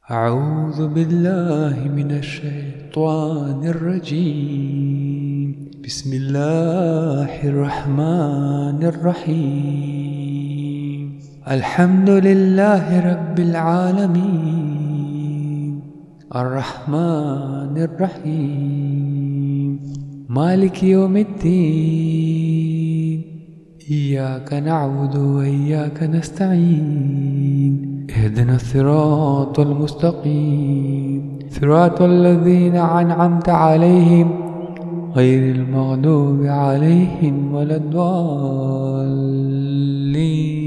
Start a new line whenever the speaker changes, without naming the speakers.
أعوذ بالله من الشيطان الرجيم. بسم الله الرحمن الرحيم. الحمد لله رب العالمين الرحمن الرحيم مالك يوم الدين. إياك نعبد وإياك نستعين. اهدنا الصراط المستقيم صراط الذين أنعمت عليهم غير المغضوب عليهم ولا الضالين.